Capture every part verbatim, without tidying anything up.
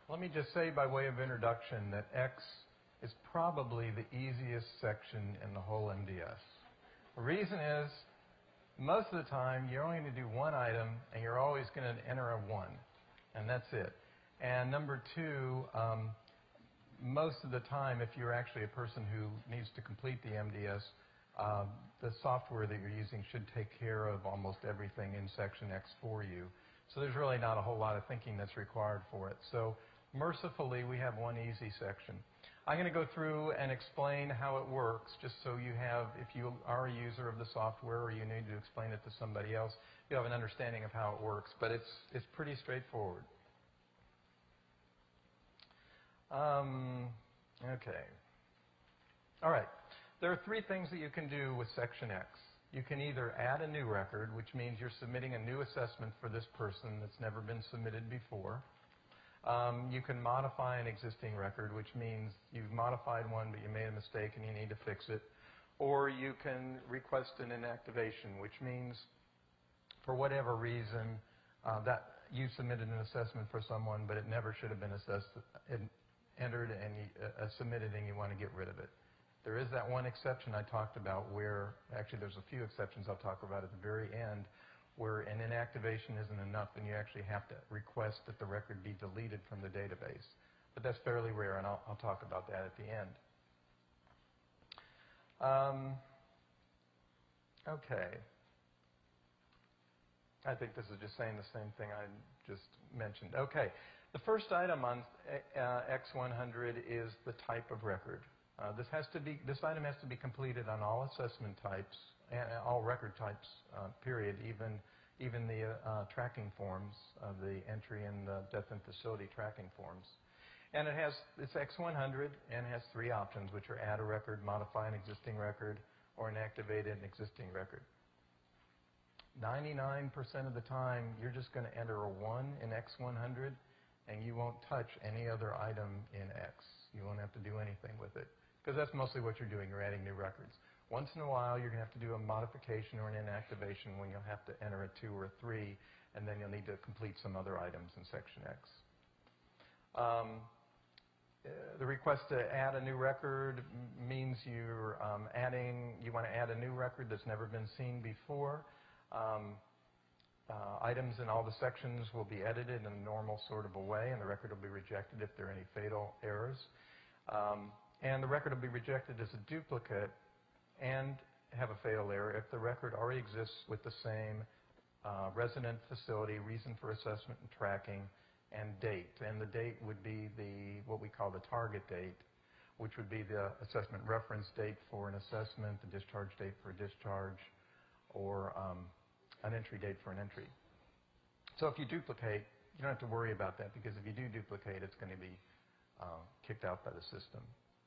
Let me just say by way of introduction that X is probably the easiest section in the whole M D S. The reason is, most of the time, you're only going to do one item, and you're always going to enter a one, and that's it. And number two, um, most of the time, if you're actually a person who needs to complete the M D S, uh, the software that you're using should take care of almost everything in section X for you. So there's really not a whole lot of thinking that's required for it. So mercifully, we have one easy section. I'm going to go through and explain how it works, just so you have, if you are a user of the software or you need to explain it to somebody else, you have an understanding of how it works. But it's, it's pretty straightforward. Um, okay. All right. There are three things that you can do with Section X. You can either add a new record, which means you're submitting a new assessment for this person that's never been submitted before. Um, you can modify an existing record, which means you've modified one, but you made a mistake and you need to fix it. Or you can request an inactivation, which means for whatever reason uh, that you submitted an assessment for someone, but it never should have been assessed, it entered and you, uh, submitted, and you want to get rid of it. There is that one exception I talked about where, actually there's a few exceptions I'll talk about at the very end, where an inactivation isn't enough and you actually have to request that the record be deleted from the database. But that's fairly rare, and I'll, I'll talk about that at the end. Um, okay. I think this is just saying the same thing I just mentioned. Okay. The first item on uh, X one hundred is the type of record. Uh, this has to be, this item has to be completed on all assessment types and all record types, uh, period, even, even the uh, tracking forms of the entry and the death and facility tracking forms. And it has, it's X one hundred and has three options, which are add a record, modify an existing record, or inactivate an existing record. ninety-nine percent of the time, you're just going to enter a one in X one hundred, and you won't touch any other item in X. You won't have to do anything with it, because that's mostly what you're doing. You're adding new records. Once in a while, you're going to have to do a modification or an inactivation when you'll have to enter a two or a three, and then you'll need to complete some other items in Section X. Um, uh, the request to add a new record means you're um, adding, you want to add a new record that's never been seen before. Um, uh, items in all the sections will be edited in a normal sort of a way, and the record will be rejected if there are any fatal errors. Um, And the record will be rejected as a duplicate and have a fatal error if the record already exists with the same uh, resident facility, reason for assessment and tracking, and date. And the date would be the what we call the target date, which would be the assessment reference date for an assessment, the discharge date for a discharge, or um, an entry date for an entry. So if you duplicate, you don't have to worry about that, because if you do duplicate, it's going to be uh, kicked out by the system.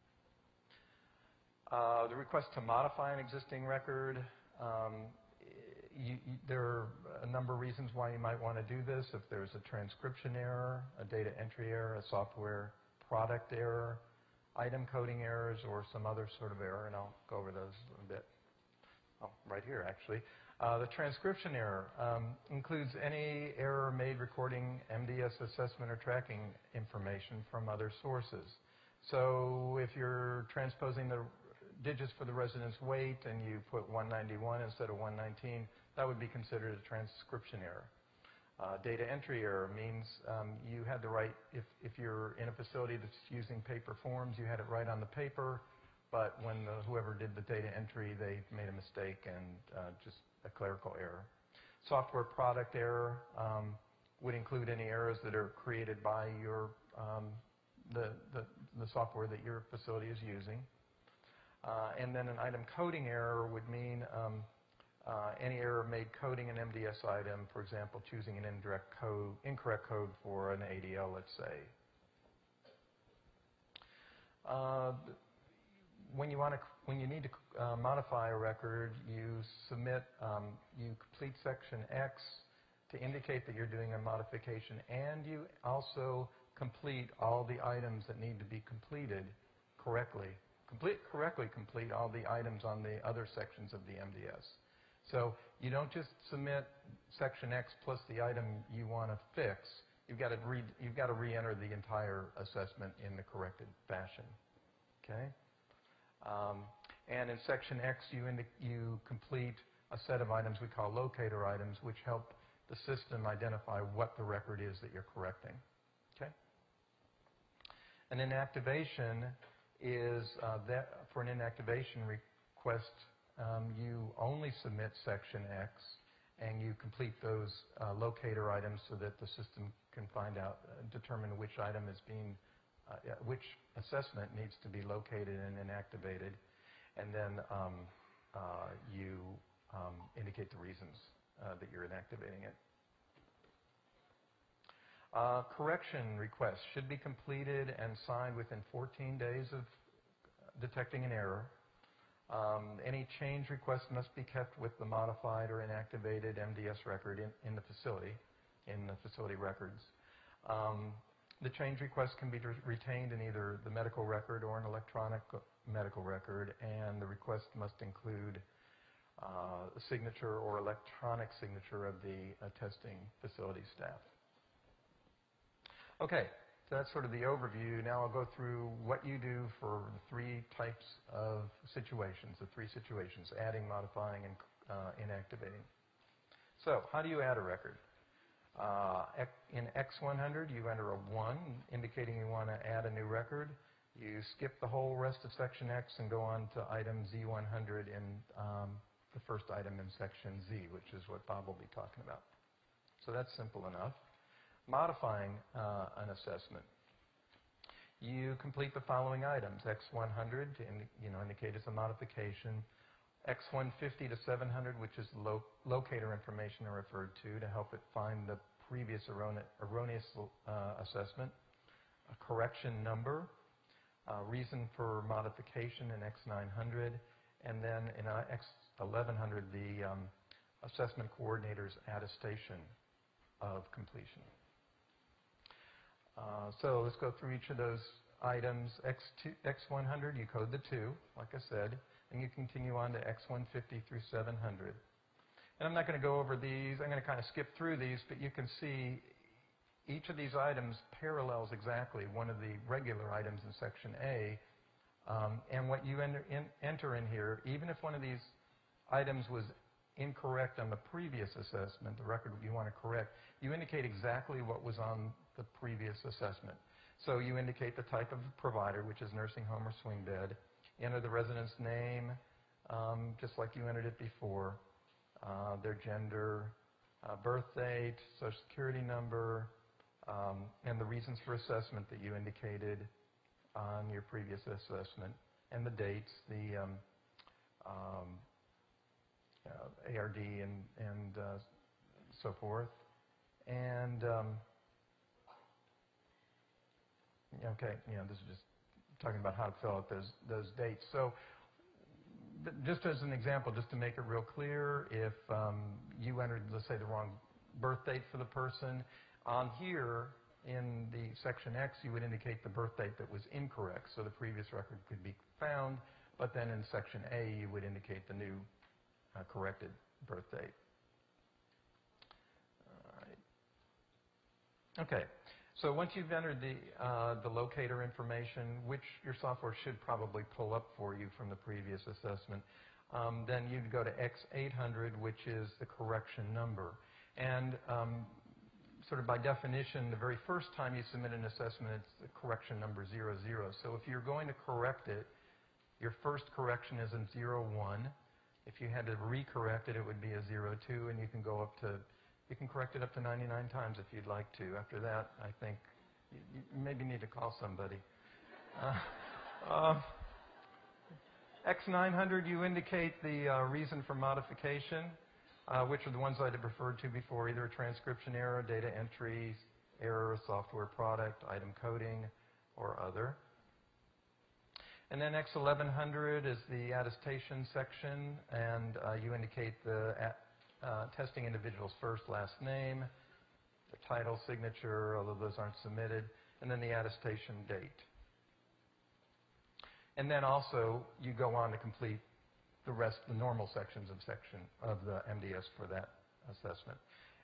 Uh, the request to modify an existing record, um, you, you, there are a number of reasons why you might want to do this. If there's a transcription error, a data entry error, a software product error, item coding errors, or some other sort of error, and I'll go over those a bit. Oh, right here, actually. Uh, the transcription error um, includes any error made recording M D S assessment or tracking information from other sources. So if you're transposing the digits for the resident's weight and you put one ninety-one instead of one nineteen, that would be considered a transcription error. Uh, data entry error means um, you had the right, if, if you're in a facility that's using paper forms, you had it right on the paper, but when the, whoever did the data entry, they made a mistake and uh, just a clerical error. Software product error um, would include any errors that are created by your, um, the, the, the software that your facility is using. Uh, and then an item coding error would mean um, uh, any error made coding an M D S item, for example, choosing an indirect code, incorrect code for an A D L, let's say. Uh, when you want to, when you need to uh, modify a record, you submit, um, you complete Section X to indicate that you're doing a modification, and you also complete all the items that need to be completed correctly. Complete, correctly complete all the items on the other sections of the M D S. So you don't just submit Section X plus the item you want to fix. you've got to re, you've got to re-enter the entire assessment in the corrected fashion. Okay. Um, and in section X, you indi you complete a set of items we call locator items, which help the system identify what the record is that you're correcting. Okay. An inactivation is uh, that for an inactivation request, um, you only submit section X, and you complete those uh, locator items so that the system can find out, uh, determine which item is being, uh, which assessment needs to be located and inactivated, and then um, uh, you um, indicate the reasons uh, that you're inactivating it. Uh, correction requests should be completed and signed within fourteen days of detecting an error. Um, any change request must be kept with the modified or inactivated M D S record in, in the facility, in the facility records. Um, the change request can be retained in either the medical record or an electronic medical record, and the request must include uh, a signature or electronic signature of the uh, testing facility staff. Okay, so that's sort of the overview. Now I'll go through what you do for the three types of situations, the three situations, adding, modifying, and uh, inactivating. So how do you add a record? Uh, in X one hundred, you enter a one, indicating you want to add a new record. You skip the whole rest of section X and go on to item Z one hundred in um, the first item in section Z, which is what Bob will be talking about. So that's simple enough. Modifying uh, an assessment. You complete the following items. X one hundred to indi you know, indicate it's a modification. X one fifty to seven hundred, which is lo locator information are referred to to help it find the previous errone erroneous uh, assessment. A correction number. Uh, reason for modification in X nine hundred. And then in uh, X eleven hundred, the um, assessment coordinator's attestation of completion. Uh, so let's go through each of those items. X one hundred, you code the two, like I said, and you continue on to X one fifty through seven hundred. And I'm not going to go over these. I'm going to kind of skip through these, but you can see each of these items parallels exactly one of the regular items in Section A. Um, and what you enter in, enter in here, even if one of these items was incorrect on the previous assessment, the record you want to correct, you indicate exactly what was on the previous assessment. So you indicate the type of provider, which is nursing home or swing bed, enter the resident's name, um, just like you entered it before, uh, their gender, uh, birth date, social security number, um, and the reasons for assessment that you indicated on your previous assessment, and the dates, the um, um, uh, A R D and, and uh, so forth. And um, okay, you know, this is just talking about how to fill out those those dates. So, just as an example, just to make it real clear, if um, you entered, let's say, the wrong birth date for the person, on here in the section X, you would indicate the birth date that was incorrect, so the previous record could be found. But then in section A, you would indicate the new uh, corrected birth date. All right. Okay. So once you've entered the, uh, the locator information, which your software should probably pull up for you from the previous assessment, um, then you'd go to X eight hundred, which is the correction number. And um, sort of by definition, the very first time you submit an assessment, it's the correction number zero zero. So if you're going to correct it, your first correction is in zero one. If you had to recorrect it, it would be a zero two, and you can go up to You can correct it up to ninety-nine times if you'd like to. After that, I think you, you maybe need to call somebody. Uh, uh, X nine hundred, you indicate the uh, reason for modification, uh, which are the ones I had referred to before, either a transcription error, data entry error, software product, item coding, or other. And then X eleven hundred is the attestation section, and uh, you indicate the at Uh, testing individual's first, last name, the title, signature, although those aren't submitted, and then the attestation date. And then also you go on to complete the rest, the normal sections of section of the M D S for that assessment.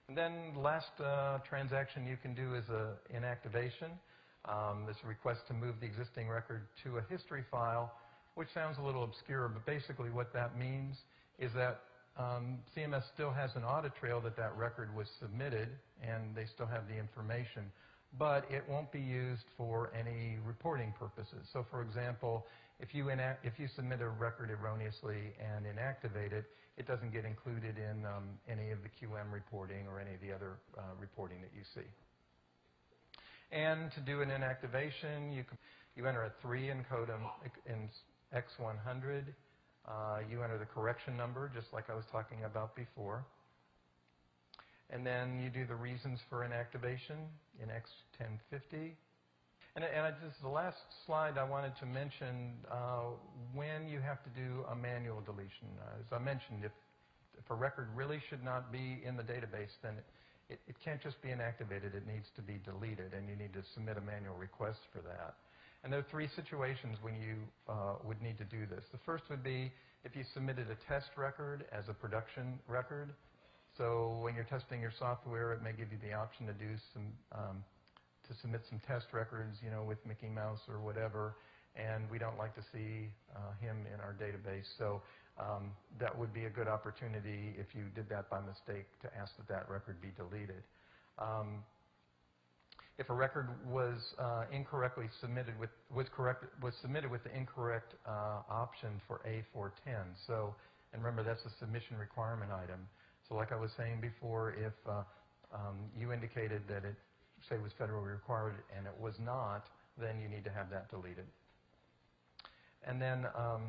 And then the last uh, transaction you can do is a inactivation. Um, this request to move the existing record to a history file, which sounds a little obscure, but basically what that means is that um, C M S still has an audit trail that that record was submitted, and they still have the information, but it won't be used for any reporting purposes. So, for example, if you, if you submit a record erroneously and inactivate it, it doesn't get included in um, any of the Q M reporting or any of the other uh, reporting that you see. And to do an inactivation, you, can, you enter a three in code in X one hundred. Uh, you enter the correction number, just like I was talking about before. And then you do the reasons for inactivation in X ten fifty. And, and I, this is the last slide I wanted to mention uh, when you have to do a manual deletion. Uh, as I mentioned, if, if a record really should not be in the database, then it, it, it can't just be inactivated. It needs to be deleted, and you need to submit a manual request for that. And there are three situations when you uh, would need to do this. The first would be if you submitted a test record as a production record. So when you're testing your software, it may give you the option to do some, um, to submit some test records, you know, with Mickey Mouse or whatever, and we don't like to see uh, him in our database. So um, that would be a good opportunity if you did that by mistake to ask that that record be deleted. Um, If a record was uh, incorrectly submitted with was correct was submitted with the incorrect uh, option for A four ten. So, and remember that's a submission requirement item. So, like I was saying before, if uh, um, you indicated that it say was federally required and it was not, then you need to have that deleted. And then um,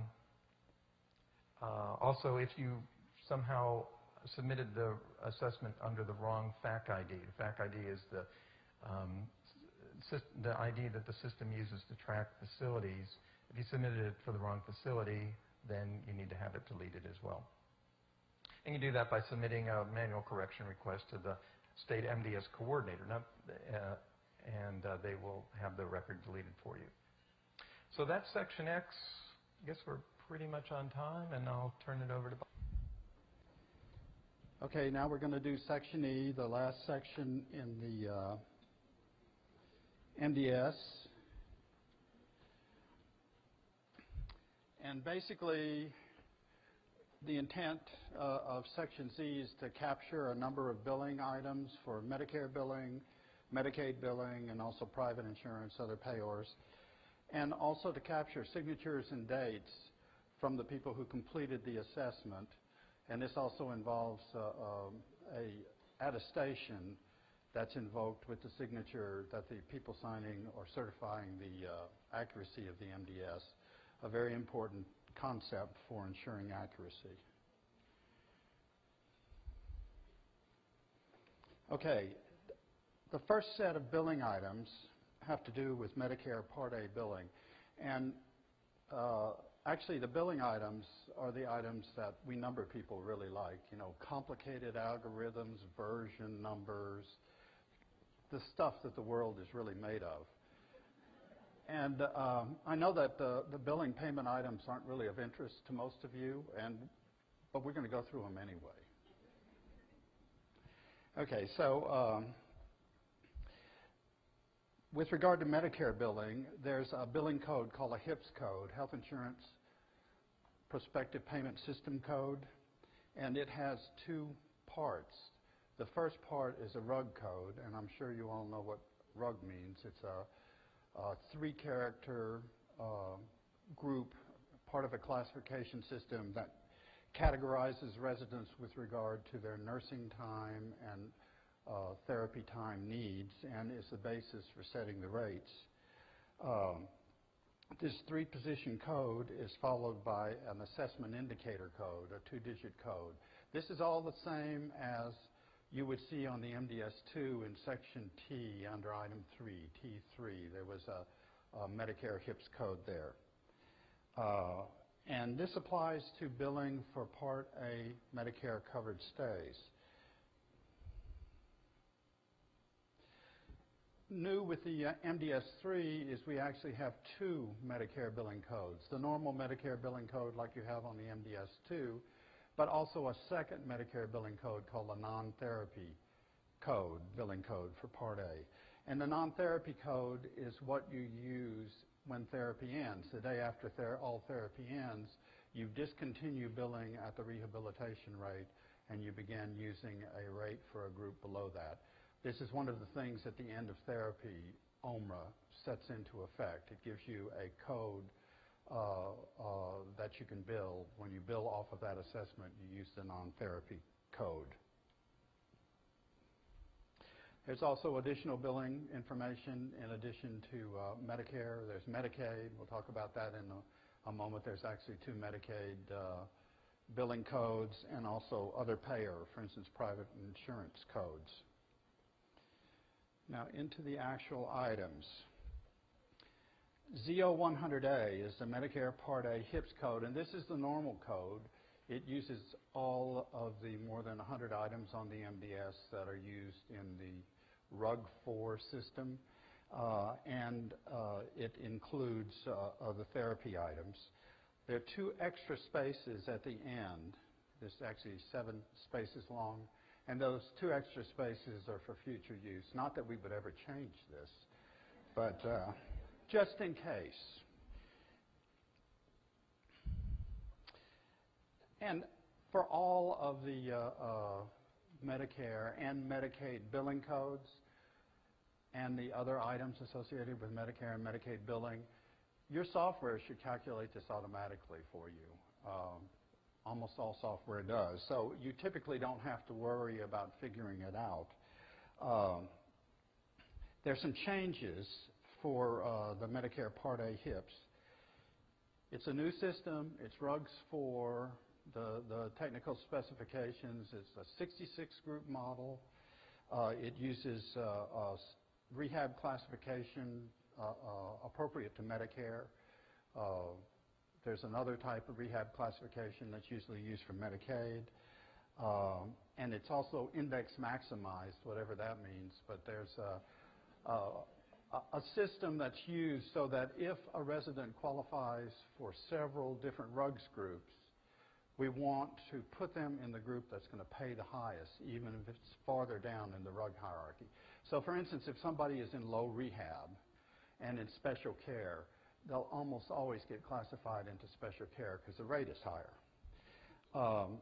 uh, also, if you somehow submitted the assessment under the wrong F A C I D, the F A C I D is the Um, the I D that the system uses to track facilities. If you submitted it for the wrong facility, then you need to have it deleted as well. And you do that by submitting a manual correction request to the state M D S coordinator, not, uh, and uh, they will have the record deleted for you. So that's section X. I guess we're pretty much on time, and I'll turn it over to Bob. Okay, now we're going to do section E, the last section in the uh, M D S. And basically, the intent uh, of section Z is to capture a number of billing items for Medicare billing, Medicaid billing, and also private insurance, other payors, and also to capture signatures and dates from the people who completed the assessment. And this also involves uh, um, a attestation that's invoked with the signature that the people signing or certifying the uh, accuracy of the M D S, a very important concept for ensuring accuracy. Okay, the first set of billing items have to do with Medicare Part A billing. And uh, actually, the billing items are the items that we number people really like, you know, complicated algorithms, version numbers, the stuff that the world is really made of. And um, I know that the, the billing payment items aren't really of interest to most of you, and, but we're going to go through them anyway. Okay, so um, with regard to Medicare billing, there's a billing code called a HIPS code, Health Insurance Prospective Payment System Code, and it has two parts. The first part is a R U G code, and I'm sure you all know what R U G means. It's a, a three-character uh, group, part of a classification system that categorizes residents with regard to their nursing time and uh, therapy time needs, and is the basis for setting the rates. Um, This three-position code is followed by an assessment indicator code, a two-digit code. This is all the same as you would see on the M D S two in section T under item three, T three. There was a, a Medicare HIPS code there. Uh, and this applies to billing for Part A Medicare covered stays. New with the uh, M D S three is we actually have two Medicare billing codes. The normal Medicare billing code like you have on the M D S two, but also a second Medicare billing code called a non-therapy code, billing code for Part A. And the non-therapy code is what you use when therapy ends. The day after ther all therapy ends, you discontinue billing at the rehabilitation rate and you begin using a rate for a group below that. This is one of the things at the end of therapy O M R A sets into effect. It gives you a code uh, uh, that you can bill. When you bill off of that assessment, you use the non-therapy code. There's also additional billing information in addition to uh, Medicare. There's Medicaid. We'll talk about that in a, a moment. There's actually two Medicaid uh, billing codes and also other payer, for instance, private insurance codes. Now into the actual items. Z O one hundred A is the Medicare Part A HIPS code, and this is the normal code. It uses all of the more than one hundred items on the M D S that are used in the R U G four system, uh, and uh, it includes uh, other therapy items. There are two extra spaces at the end. There's actually seven spaces long, and those two extra spaces are for future use. Not that we would ever change this, but uh, just in case. And for all of the uh, uh, Medicare and Medicaid billing codes and the other items associated with Medicare and Medicaid billing, your software should calculate this automatically for you. Um, almost all software does. So you typically don't have to worry about figuring it out. Um, there's some changes for uh, the Medicare Part A HIPS. It's a new system. It's R U Gs four. The, the technical specifications, it's a sixty-six group model. Uh, it uses uh, uh, rehab classification uh, uh, appropriate to Medicare. Uh, there's another type of rehab classification that's usually used for Medicaid. Uh, and it's also index maximized, whatever that means. But there's a, a, a system that's used so that if a resident qualifies for several different R U Gs groups, we want to put them in the group that's going to pay the highest, even if it's farther down in the R U G hierarchy. So for instance, if somebody is in low rehab and in special care, they'll almost always get classified into special care because the rate is higher. Um,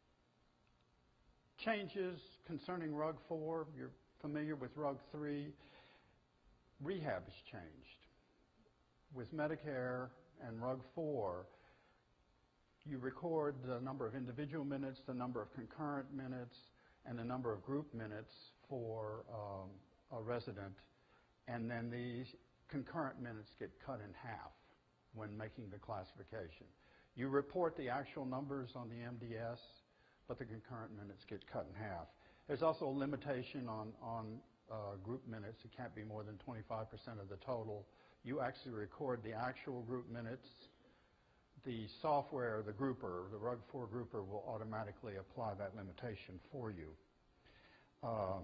changes concerning R U G four, you're familiar with R U G three. Rehab has changed. With Medicare and R U G four, you record the number of individual minutes, the number of concurrent minutes, and the number of group minutes for um, a resident, and then these concurrent minutes get cut in half when making the classification. You report the actual numbers on the M D S, but the concurrent minutes get cut in half. There's also a limitation on, on uh, group minutes. It can't be more than twenty-five percent of the total. You actually record the actual group minutes. The software, the grouper, the R U G four grouper will automatically apply that limitation for you. Um,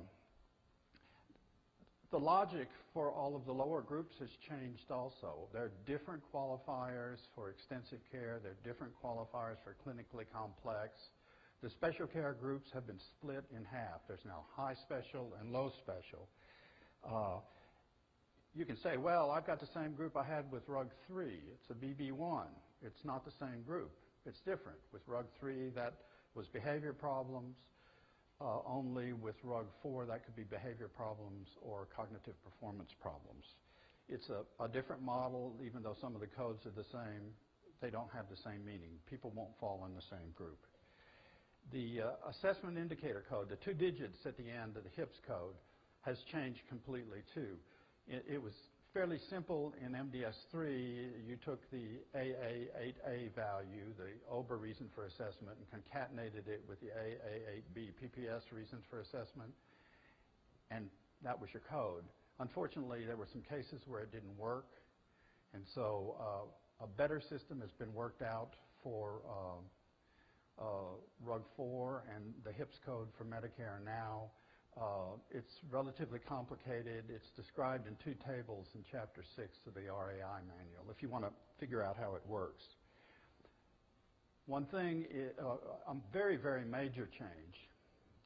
the logic for all of the lower groups has changed also. There are different qualifiers for extensive care. There are different qualifiers for clinically complex. The special care groups have been split in half. There's now high special and low special. Uh, you can say, well, I've got the same group I had with R U G three. It's a B B one. It's not the same group. It's different. With R U G three, that was behavior problems. Uh, only with R U G four, that could be behavior problems or cognitive performance problems. It's a, a different model. Even though some of the codes are the same, they don't have the same meaning. People won't fall in the same group. The uh, assessment indicator code, the two digits at the end of the HIPS code, has changed completely too. It, it was fairly simple in M D S three. You took the A A eight A value, the O B R A reason for assessment, and concatenated it with the A A eight B P P S reasons for assessment, and that was your code. Unfortunately, there were some cases where it didn't work, and so uh, a better system has been worked out for uh, uh, R U G four and the HIPS code for Medicare now. Uh, it's relatively complicated. It's described in two tables in Chapter six of the R A I manual, if you want to figure out how it works. One thing, is, uh, a very, very major change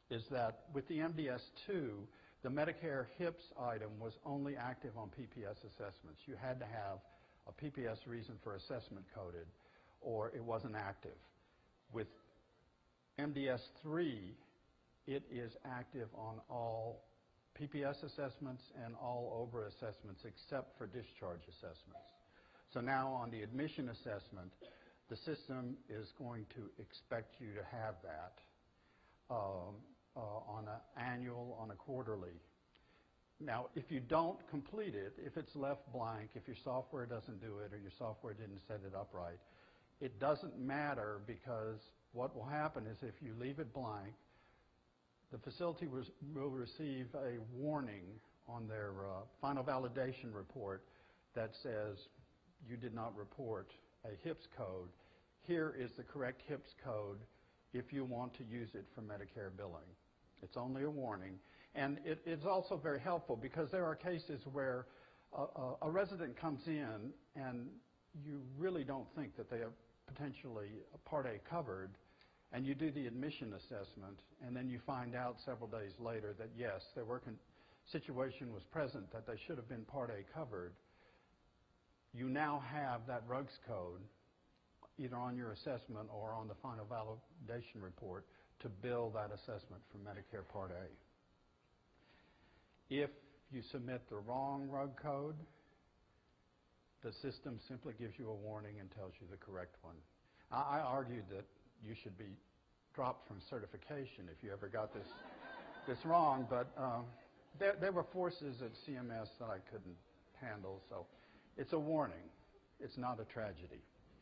is that with the M D S two, the Medicare HIPS item was only active on P P S assessments. You had to have a P P S reason for assessment coded, or it wasn't active. With M D S three, it is active on all P P S assessments and all O B R A assessments except for discharge assessments. So now on the admission assessment, the system is going to expect you to have that um, uh, on an annual, on a quarterly. Now, if you don't complete it, if it's left blank, if your software doesn't do it or your software didn't set it up right, it doesn't matter, because what will happen is if you leave it blank, the facility will receive a warning on their uh, final validation report that says you did not report a HIPS code. Here is the correct HIPS code if you want to use it for Medicare billing. It's only a warning. And it, it's also very helpful, because there are cases where a, a, a resident comes in and you really don't think that they are potentially Part A covered, and you do the admission assessment, and then you find out several days later that yes, their work situation was present, that they should have been Part A covered. You now have that R U G S code either on your assessment or on the final validation report to bill that assessment for Medicare Part A. If you submit the wrong R U G code, the system simply gives you a warning and tells you the correct one. I, I argued that you should be dropped from certification if you ever got this, this wrong, but um, there, there were forces at C M S that I couldn't handle, so it's a warning. It's not a tragedy.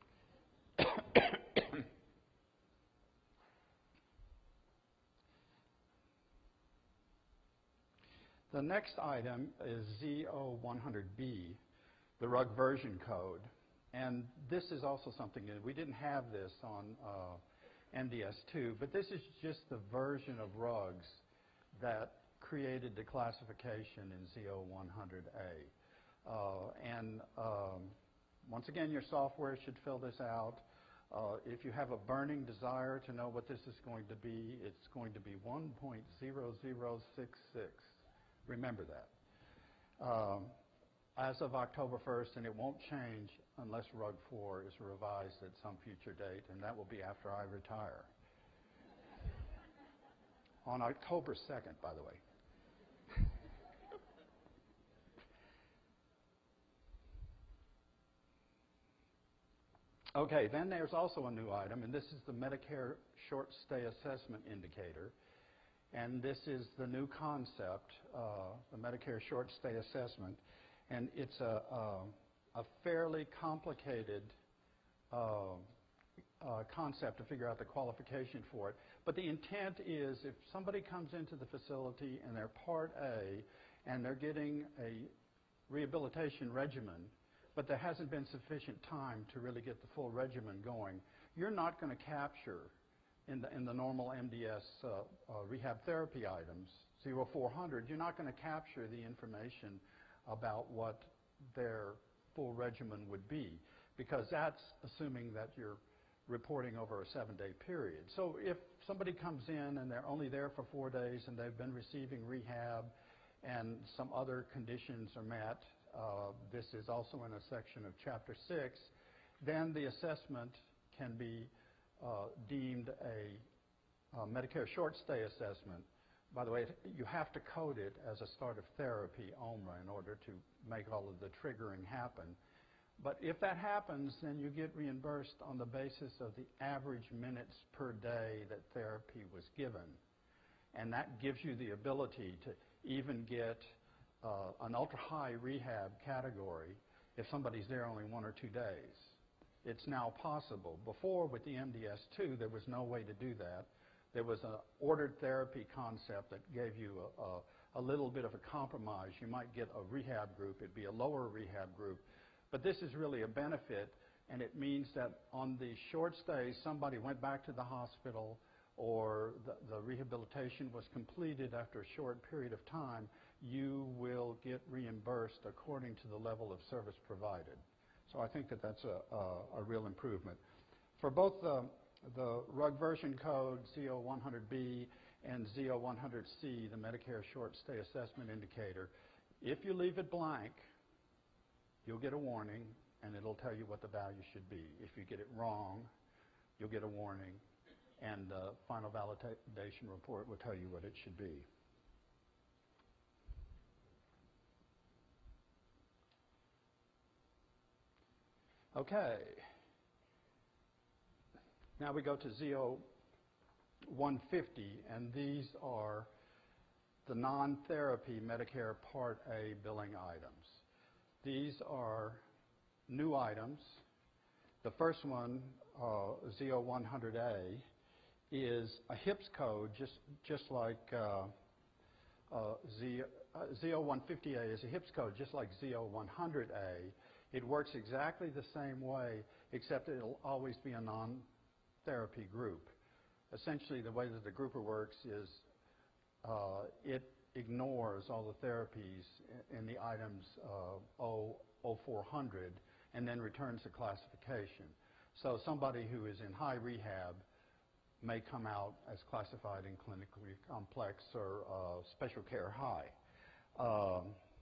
The next item is Z O one hundred B, the R U G version code. And this is also something that we didn't have this on uh, M D S two, but this is just the version of R U Gs that created the classification in Z O one hundred A. Uh, and um, once again, your software should fill this out. Uh, if you have a burning desire to know what this is going to be, it's going to be one point zero zero six six. Remember that. Um, as of October first, and it won't change unless R U G four is revised at some future date, and that will be after I retire. On October second, by the way. Okay, then there's also a new item, and this is the Medicare Short Stay Assessment Indicator. And this is the new concept, uh, the Medicare Short Stay Assessment. And it's a, a, a fairly complicated uh, uh, concept to figure out the qualification for it. But the intent is if somebody comes into the facility and they're Part A and they're getting a rehabilitation regimen, but there hasn't been sufficient time to really get the full regimen going, you're not going to capture in the, in the normal M D S uh, uh, rehab therapy items, Z O four hundred, you're not going to capture the information about what their full regimen would be, because that's assuming that you're reporting over a seven-day period. So if somebody comes in and they're only there for four days and they've been receiving rehab and some other conditions are met, uh, this is also in a section of Chapter six, then the assessment can be uh, deemed a, a Medicare short stay assessment. By the way, you have to code it as a start of therapy O M R A in order to make all of the triggering happen. But if that happens, then you get reimbursed on the basis of the average minutes per day that therapy was given. And that gives you the ability to even get uh, an ultra-high rehab category if somebody's there only one or two days. It's now possible. Before, with the M D S two, there was no way to do that. There was an ordered therapy concept that gave you a, a, a little bit of a compromise. You might get a rehab group. It'd be a lower rehab group. But this is really a benefit, and it means that on the short stays, somebody went back to the hospital or the, the rehabilitation was completed after a short period of time, you will get reimbursed according to the level of service provided. So I think that that's a, a, a real improvement. For both the, the R U G version code, Z O one hundred B, and Z O one hundred C, the Medicare Short Stay Assessment Indicator. If you leave it blank, you'll get a warning, and it'll tell you what the value should be. If you get it wrong, you'll get a warning, and the final validation report will tell you what it should be. Okay. Now we go to Z O one fifty, and these are the non-therapy Medicare Part A billing items. These are new items. The first one, uh, Z O one hundred A, is a HIPS code, just, just like uh, uh, Z, uh, Z O one fifty A is a HIPS code, just like Z O one hundred A. It works exactly the same way, except it'll always be a non-therapy group. Essentially, the way that the grouper works is uh, it ignores all the therapies in the items uh, O four hundred and then returns the classification. So somebody who is in high rehab may come out as classified in clinically complex or uh, special care high. Um,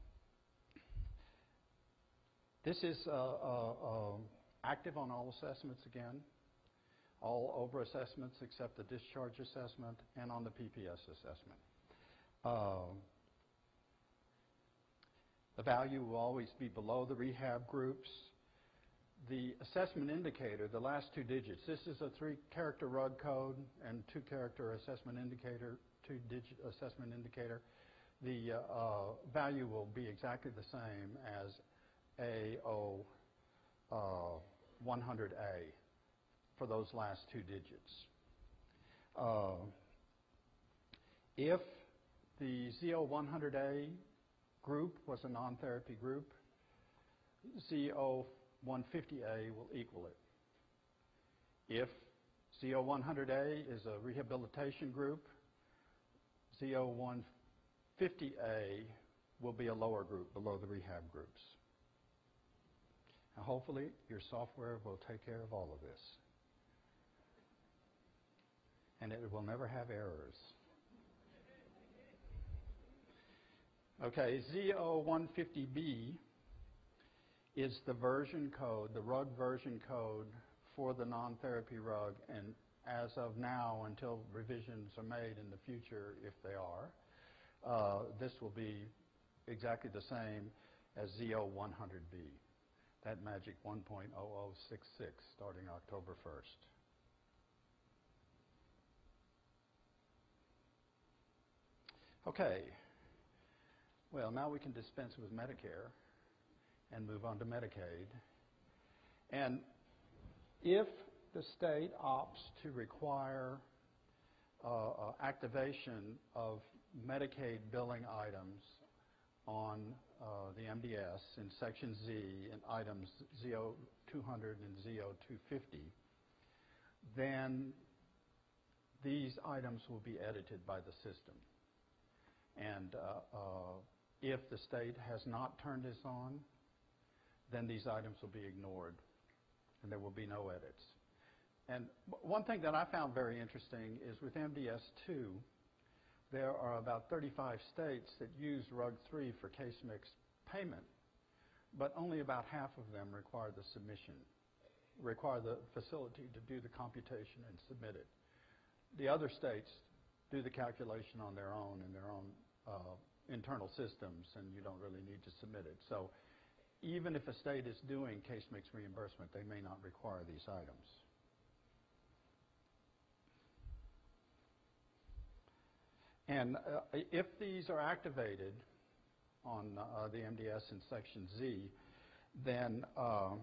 this is uh, uh, uh, active on all assessments again, all over assessments except the discharge assessment and on the P P S assessment. Uh, the value will always be below the rehab groups. The assessment indicator, the last two digits, this is a three-character R U G code and two-character assessment indicator, two-digit assessment indicator. The uh, uh, value will be exactly the same as A O one hundred A for those last two digits. Uh, if the Z O one hundred A group was a non-therapy group, Z O one fifty A will equal it. If Z O one hundred A is a rehabilitation group, Z O one fifty A will be a lower group below the rehab groups. Now, hopefully, your software will take care of all of this. And it will never have errors. Okay, Z O one fifty B is the version code, the R U G version code for the non-therapy R U G, and as of now, until revisions are made in the future, if they are, uh, this will be exactly the same as Z O one hundred B, that magic one point zero zero six six starting October first. Okay, well, now we can dispense with Medicare and move on to Medicaid. And if the state opts to require uh, uh, activation of Medicaid billing items on uh, the M D S in Section Z in items Z O two hundred and Z O two fifty, then these items will be edited by the system. And uh, uh, if the state has not turned this on, then these items will be ignored, and there will be no edits. And one thing that I found very interesting is with M D S two, there are about thirty-five states that use R U G three for case mix payment, but only about half of them require the submission, require the facility to do the computation and submit it. The other states do the calculation on their own in their own uh, internal systems, and you don't really need to submit it. So even if a state is doing case mix reimbursement, they may not require these items. And uh, if these are activated on uh, the M D S in Section Z, then uh,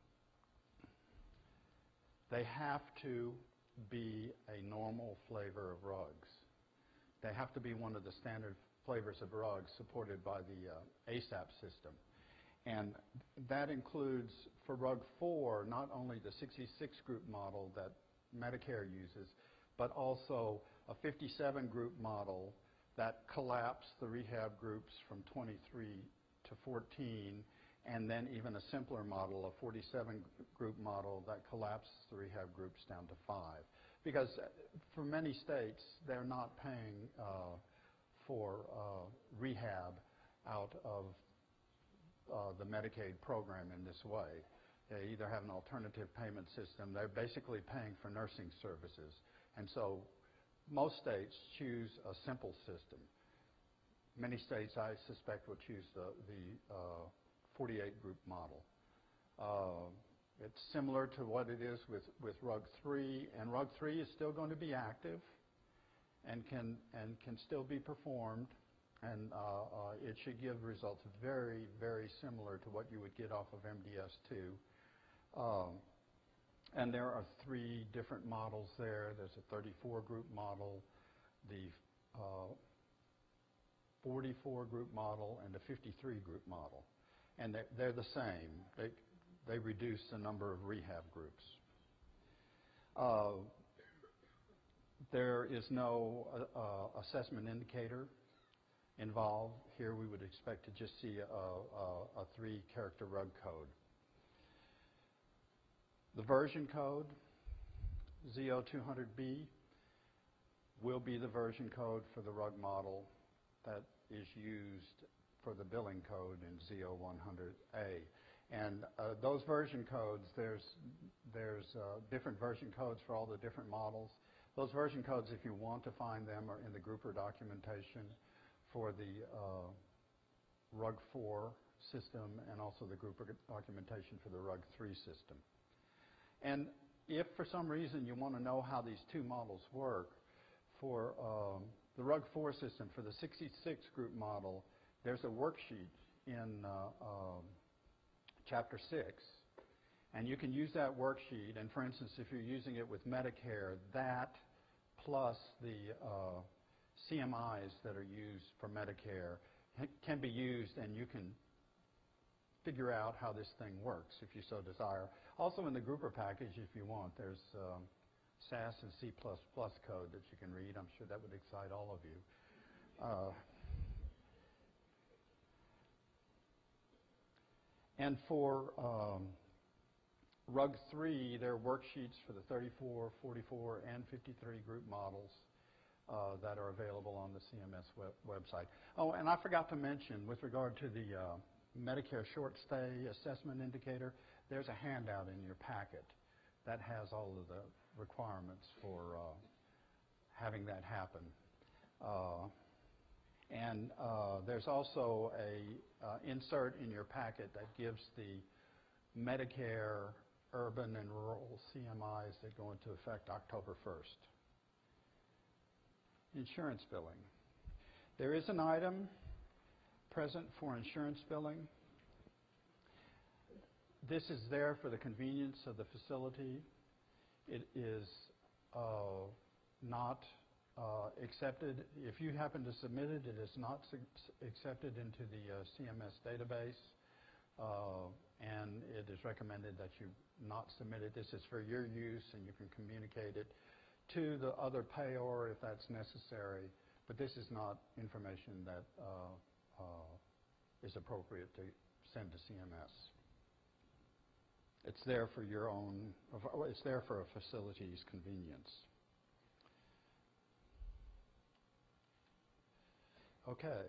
they have to be a normal flavor of R U Gs. They have to be one of the standard flavors of R U Gs supported by the uh, A S A P system. And that includes, for R U G four, not only the sixty-six group model that Medicare uses, but also a fifty-seven group model that collapsed the rehab groups from twenty-three to fourteen, and then even a simpler model, a forty-seven group model that collapsed the rehab groups down to five. because for many states, they're not paying uh, for uh, rehab out of uh, the Medicaid program in this way. They either have an alternative payment system. They're basically paying for nursing services. And so most states choose a simple system. Many states, I suspect, will choose the, the uh, forty-eight group model. Uh, it's similar to what it is with, with R U G three, and R U G three is still going to be active and can, and can still be performed, and uh, uh, it should give results very, very similar to what you would get off of M D S two. Um, and there are three different models there. There's a thirty-four group model, the uh, forty-four group model, and the fifty-three group model. And they're, they're the same. They, they reduce the number of rehab groups. Uh, there is no uh, uh, assessment indicator involved. Here we would expect to just see a, a, a three-character R U G code. The version code, Z O two hundred B, will be the version code for the R U G model that is used for the billing code in Z O one hundred A. And uh, those version codes, there's, there's uh, different version codes for all the different models. Those version codes, if you want to find them, are in the grouper documentation for the uh, R U G four system and also the grouper documentation for the R U G three system. And if for some reason you want to know how these two models work, for um, the R U G four system, for the sixty-six group model, there's a worksheet in uh, um, Chapter six, and you can use that worksheet. And for instance, if you're using it with Medicare, that plus the uh, C M Is that are used for Medicare can be used, and you can figure out how this thing works if you so desire. Also in the grouper package, if you want, there's um, S A S and C plus plus code that you can read. I'm sure that would excite all of you. Uh, and for um, R U G three, there are worksheets for the thirty-four, forty-four, and fifty-three group models uh, that are available on the C M S web website. Oh, and I forgot to mention, with regard to the uh, Medicare short stay assessment indicator, there's a handout in your packet that has all of the requirements for uh, having that happen. Uh, and uh, there's also a uh, insert in your packet that gives the Medicare urban and rural C M Is that go into effect October first. Insurance billing. There is an item present for insurance billing. This is there for the convenience of the facility. It is uh, not uh, accepted. If you happen to submit it, it is not accepted into the uh, C M S database, uh, and it is recommended that you not submit it. This is for your use, and you can communicate it to the other payor if that's necessary, but this is not information that uh, uh, is appropriate to send to C M S. It's there for your own, it's there for a facility's convenience. Okay.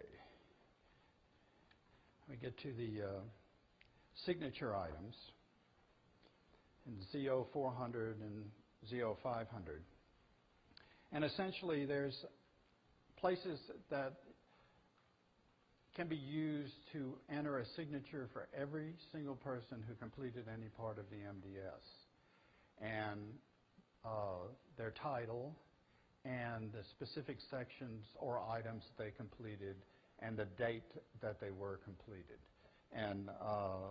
We get to the uh, signature items in Z O four hundred and Z O five hundred. And essentially there's places that can be used to enter a signature for every single person who completed any part of the M D S. And uh, their title and the specific sections or items they completed and the date that they were completed. And uh,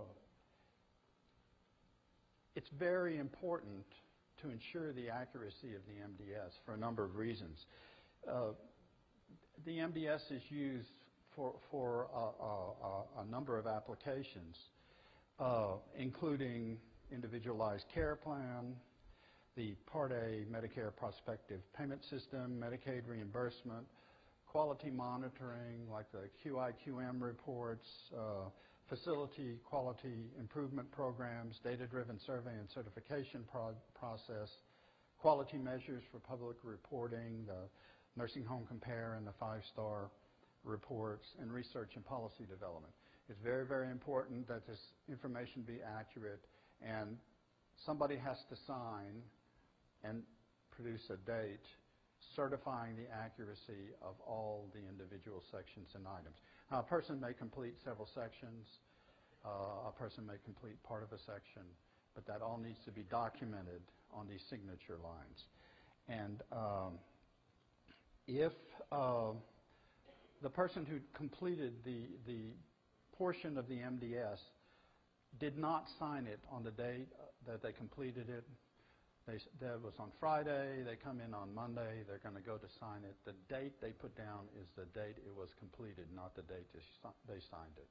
it's very important to ensure the accuracy of the M D S for a number of reasons. Uh, the M D S is used for, for a, a, a number of applications, uh, including individualized care plan, the Part A Medicare prospective payment system, Medicaid reimbursement, quality monitoring like the Q I Q M reports, uh, facility quality improvement programs, data-driven survey and certification pro process, quality measures for public reporting, the nursing home compare and the five-star reports, and research and policy development. It's very, very important that this information be accurate, and somebody has to sign and produce a date certifying the accuracy of all the individual sections and items. Now, a person may complete several sections, uh, a person may complete part of a section, but that all needs to be documented on these signature lines. And um, if uh, the person who completed the, the portion of the M D S did not sign it on the date that they completed it, they, that was on Friday, they come in on Monday, they're going to go to sign it. The date they put down is the date it was completed, not the date they signed it.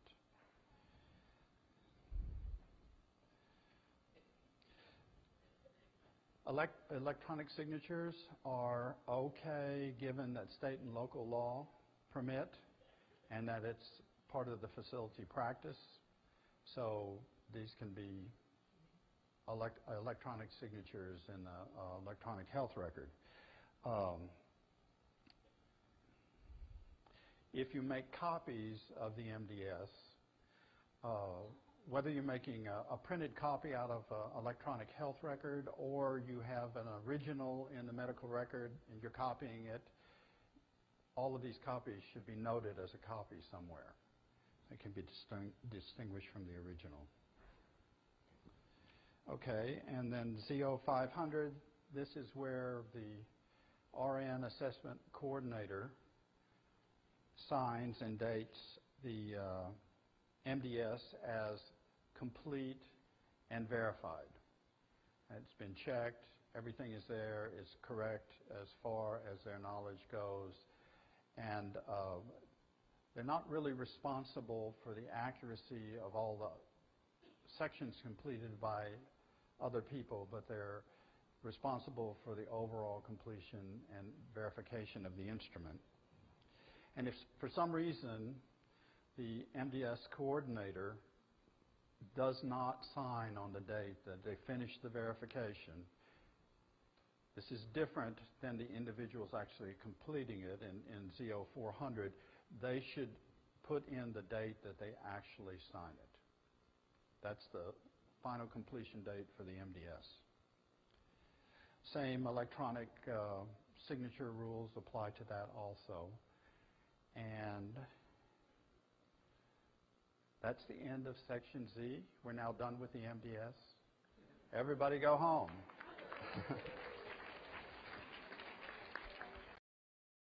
Elect electronic signatures are okay given that state and local law permit and that it's part of the facility practice. So these can be elect electronic signatures in the uh, electronic health record. Um, if you make copies of the M D S, uh, whether you're making a, a printed copy out of an electronic health record or you have an original in the medical record and you're copying it, all of these copies should be noted as a copy somewhere. It can be disting distinguished from the original. Okay, and then Z O five hundred, this is where the R N assessment coordinator signs and dates the uh, M D S as complete and verified. It's been checked, everything is there, is correct as far as their knowledge goes, and uh, they're not really responsible for the accuracy of all the sections completed by other people, but they're responsible for the overall completion and verification of the instrument. And if for some reason the M D S coordinator does not sign on the date that they finish the verification, this is different than the individuals actually completing it in, in Z O four hundred. They should put in the date that they actually sign it. That's the final completion date for the M D S. Same electronic uh, signature rules apply to that also. And that's the end of Section Z. We're now done with the M D S. Everybody go home.